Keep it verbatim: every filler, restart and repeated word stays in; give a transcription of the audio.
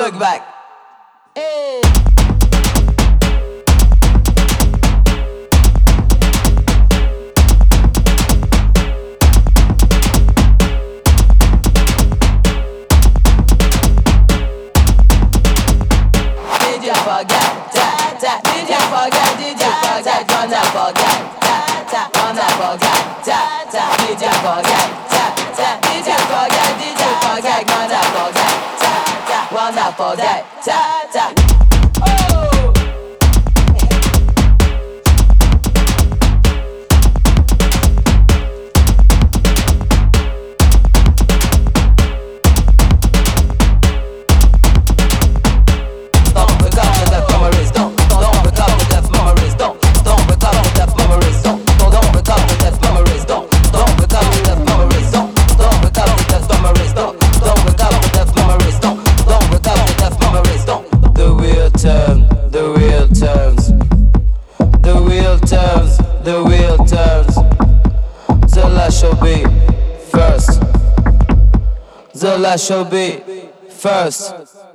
look back. Hey. Did you forget that, that? Did you forget, did you forget, gonna forget that, that, gonna forget that, that? Did you forget that, that? Did you forget, did you forget, gonna forget that, that, wanna forget that, that? Oh! The wheel turns, the last shall be first. The last shall be first.